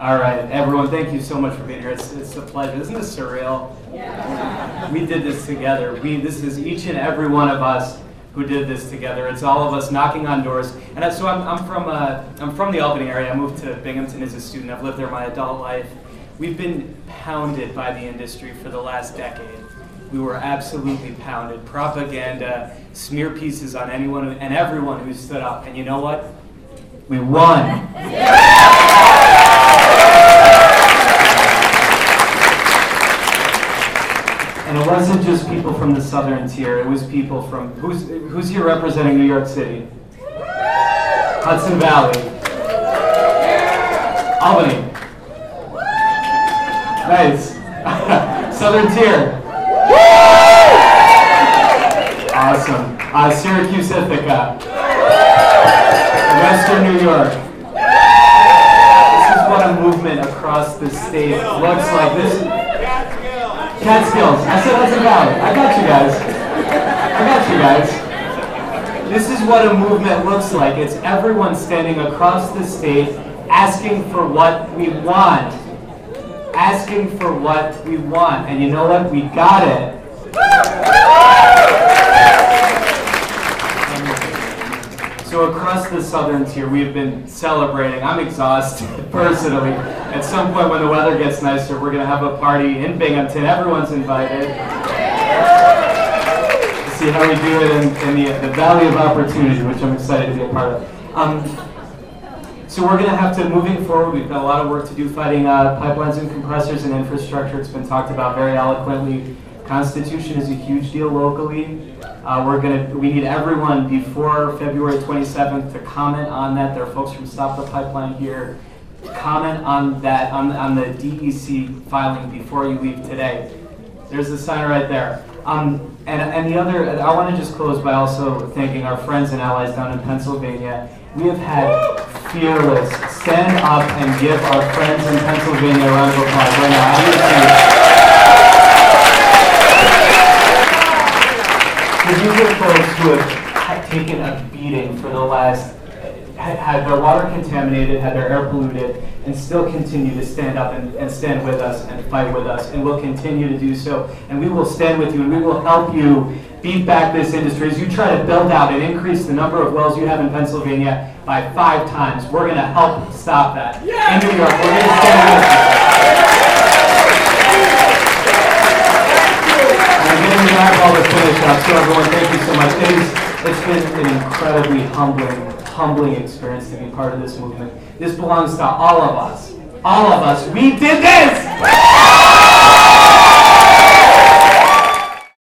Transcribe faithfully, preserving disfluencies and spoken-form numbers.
All right, everyone, thank you so much for being here. It's, it's a pleasure. Isn't this surreal? Yeah. We did this together. We, this is each and every one of us who did this together. It's all of us knocking on doors. And I, so I'm, I'm from uh, I'm from the Albany area. I moved to Binghamton as a student. I've lived there my adult life. We've been pounded by the industry for the last decade. We were absolutely pounded. Propaganda, smear pieces on anyone who, and everyone who stood up. And you know what? We won. And it wasn't just people from the southern tier. It was people from, who's, who's here representing New York City? Hudson Valley. Albany. Nice. Southern tier. Awesome. Uh, Syracuse, Ithaca. Western New York. This is what a movement across the state looks like. This. Catskills. I said Hudson Valley. I got you guys. I got you guys. This is what a movement looks like. It's everyone standing across the state asking for what we want. Asking for what we want. And you know what? We got it. So across the southern tier, we've been celebrating. I'm exhausted, personally. At some point when the weather gets nicer, we're going to have a party in Binghamton. Everyone's invited. See how we do it in, in the, the Valley of Opportunity, which I'm excited to be a part of. Um, so we're going to have to, moving forward, we've got a lot of work to do fighting uh, pipelines and compressors and infrastructure. It's been talked about very eloquently. Constitution is a huge deal locally. Uh, we're gonna. We need everyone before February twenty-seventh to comment on that. There are folks from Stop the Pipeline here. Comment on that on on the D E C filing before you leave today. There's the sign right there. Um, and and the other. I want to just close by also thanking our friends and allies down in Pennsylvania. We have had fearless stand up and give our friends in Pennsylvania a round of applause right now. I need to These are folks who have taken a beating for the last, had their water contaminated, had their air polluted, and still continue to stand up and, and stand with us and fight with us, and will continue to do so. And we will stand with you, and we will help you beat back this industry as you try to build out and increase the number of wells you have in Pennsylvania by five times. We're going to help stop that. Yeah. In New York, we're going to stand with you. All the finish up. So everyone, thank you so much. It is, it's been an incredibly humbling, humbling experience to be part of this movement. This belongs to all of us. All of us. We did this!